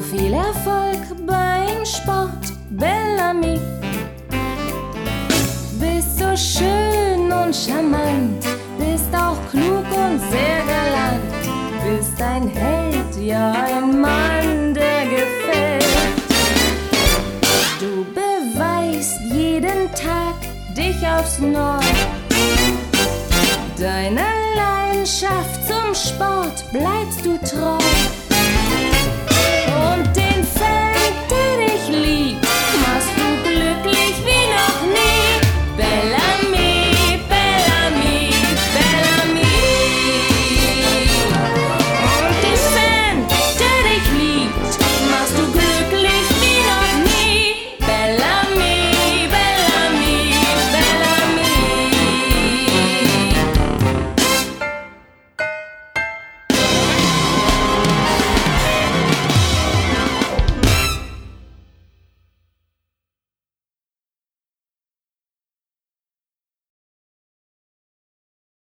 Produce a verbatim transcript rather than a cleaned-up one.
viel Erfolg beim Sport, Bellamy. Bist so schön und charmant, bist auch klug und sehr galant. Bist ein Held, ja ein Mann, der gefällt. Du beweist jeden Tag dich aufs Neue. Deiner Leidenschaft zum Sport bleibst du treu.